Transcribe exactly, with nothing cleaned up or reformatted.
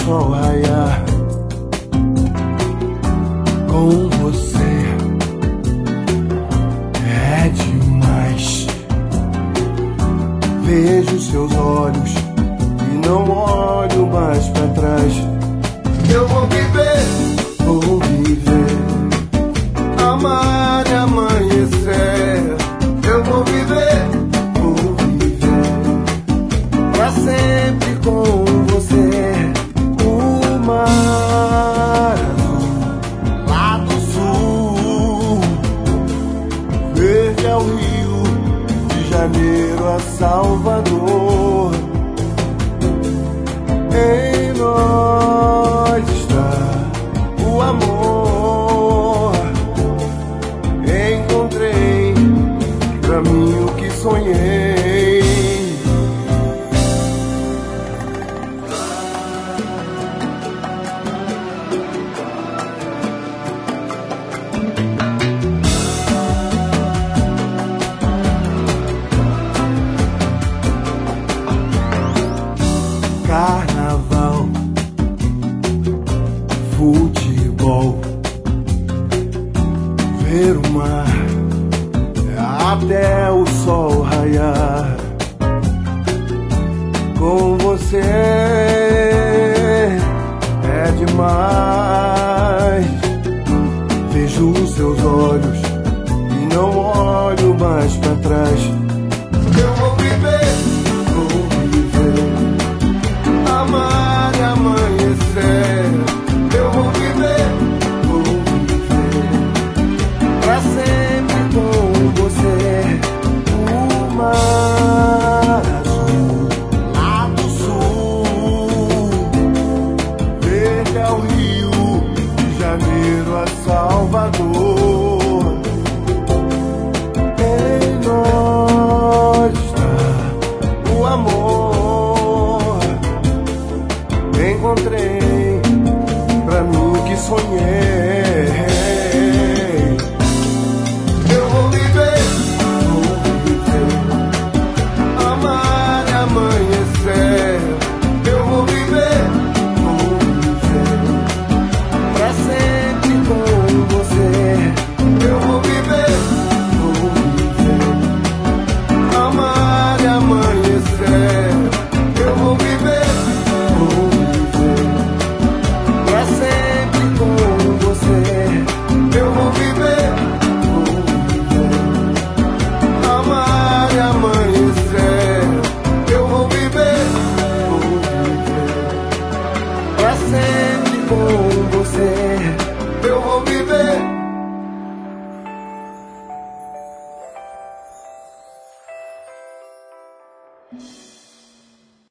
sol raiar com você é demais. Vejo seus olhos e não olho mais pra trás. Eu vou viver, vou viver, amar e amanhecer. Eu vou viver, vou viver pra sempre com você. O mar azul, lá do sul, verde é o Rio de Janeiro a Salvador. Em nós está o amor. Encontrei o caminho que sonhei. Carnaval, futebol, ver o mar até o sol raiar. Com você é demais. Vejo os seus olhos e não olho mais pra trás. Eu vou viver, vou viver, amar e amanhecer. Eu vou viver, vou viver pra sempre com você. O mar azul, lá do sul, verde é o Rio de Janeiro a Salvador. Em nós está o amor. Encontrei pra mim que sonhei. Eu vou viver, vou viver, amar e amanhecer. Eu vou viver, vou viver pra sempre com você. Eu vou viver, vou viver, amar e amanhecer. Eu vou viver, vou viver pra sempre com você. Eu vou viver, vou viver, amar e amanhecer. Eu vou viver, vou viver pra sempre com